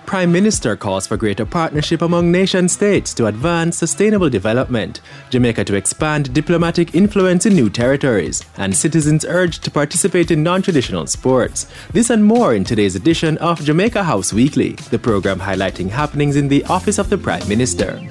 Prime Minister calls for greater partnership among nation-states to advance sustainable development, Jamaica to expand diplomatic influence in new territories, and citizens urged to participate in non-traditional sports. This and more in today's edition of Jamaica House Weekly, the program highlighting happenings in the Office of the Prime Minister.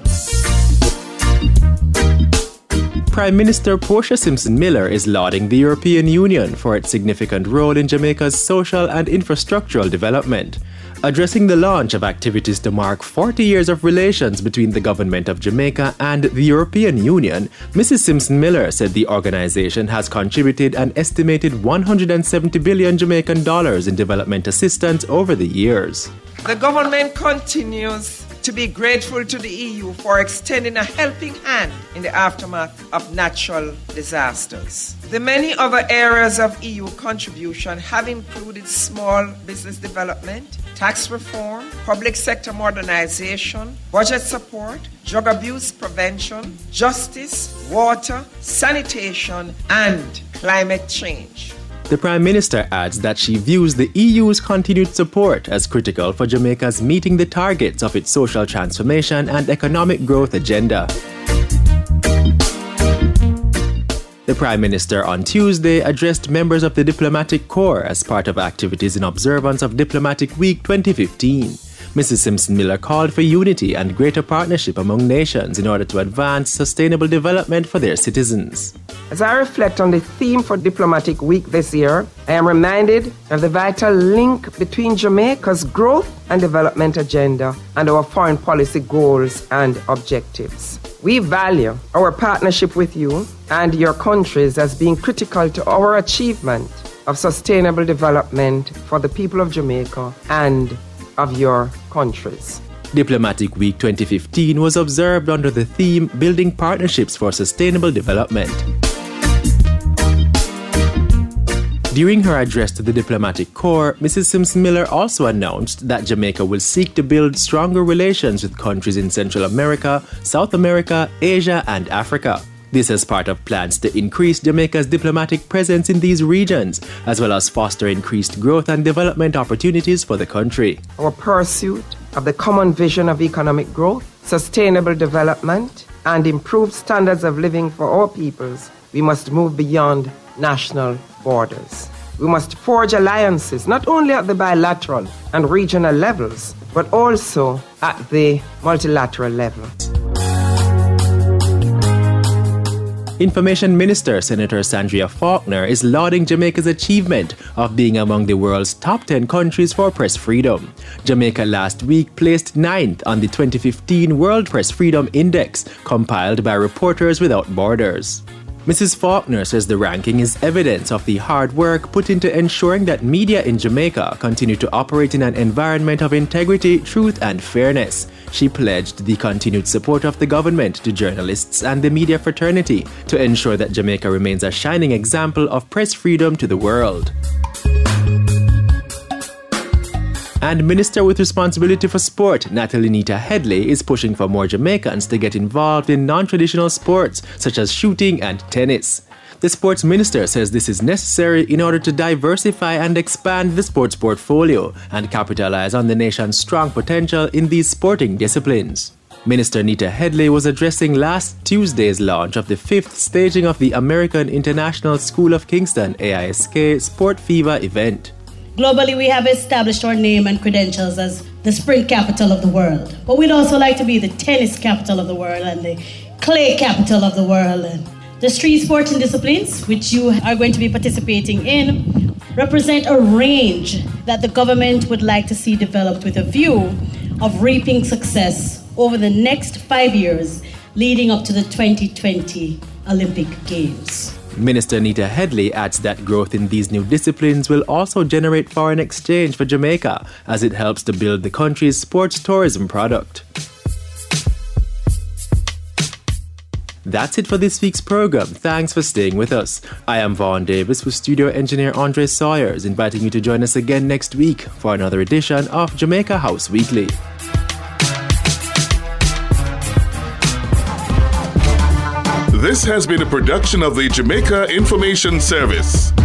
Prime Minister Portia Simpson Miller is lauding the European Union for its significant role in Jamaica's social and infrastructural development. Addressing the launch of activities to mark 40 years of relations between the government of Jamaica and the European Union, Mrs. Simpson Miller said the organization has contributed an estimated 170 billion Jamaican dollars in development assistance over the years. The government continues to be grateful to the EU for extending a helping hand in the aftermath of natural disasters. The many other areas of EU contribution have included small business development, tax reform, public sector modernization, budget support, drug abuse prevention, justice, water, sanitation, and climate change. The Prime Minister adds that she views the EU's continued support as critical for Jamaica's meeting the targets of its social transformation and economic growth agenda. The Prime Minister on Tuesday addressed members of the Diplomatic Corps as part of activities in observance of Diplomatic Week 2015. Mrs. Simpson Miller called for unity and greater partnership among nations in order to advance sustainable development for their citizens. As I reflect on the theme for Diplomatic Week this year, I am reminded of the vital link between Jamaica's growth and development agenda and our foreign policy goals and objectives. We value our partnership with you and your countries as being critical to our achievement of sustainable development for the people of Jamaica and of your countries. Diplomatic Week 2015 was observed under the theme Building Partnerships for Sustainable Development. During her address to the Diplomatic Corps, Mrs. Simpson Miller also announced that Jamaica will seek to build stronger relations with countries in Central America, South America, Asia, and Africa. This is part of plans to increase Jamaica's diplomatic presence in these regions, as well as foster increased growth and development opportunities for the country. Our pursuit of the common vision of economic growth, sustainable development, and improved standards of living for our peoples, we must move beyond national borders. We must forge alliances not only at the bilateral and regional levels, but also at the multilateral level. Information Minister Senator Sandria Faulkner is lauding Jamaica's achievement of being among the world's top 10 countries for press freedom. Jamaica last week placed 9th on the 2015 World Press Freedom Index, compiled by Reporters Without Borders. Mrs. Faulkner says the ranking is evidence of the hard work put into ensuring that media in Jamaica continue to operate in an environment of integrity, truth, and fairness. She pledged the continued support of the government to journalists and the media fraternity to ensure that Jamaica remains a shining example of press freedom to the world. And Minister with responsibility for sport, Natalie Nita Headley, is pushing for more Jamaicans to get involved in non-traditional sports such as shooting and tennis. The sports minister says this is necessary in order to diversify and expand the sports portfolio and capitalize on the nation's strong potential in these sporting disciplines. Minister Nita Headley was addressing last Tuesday's launch of the 5th staging of the American International School of Kingston AISK Sport Fever event. Globally, we have established our name and credentials as the sprint capital of the world. But we'd also like to be the tennis capital of the world and the clay capital of the world. And the street sporting disciplines, which you are going to be participating in, represent a range that the government would like to see developed with a view of reaping success over the next 5 years leading up to the 2020 Olympic Games. Minister Nita Headley adds that growth in these new disciplines will also generate foreign exchange for Jamaica as it helps to build the country's sports tourism product. That's it for this week's program. Thanks for staying with us. I am Vaughn Davis with studio engineer Andre Sawyers, inviting you to join us again next week for another edition of Jamaica House Weekly. This has been a production of the Jamaica Information Service.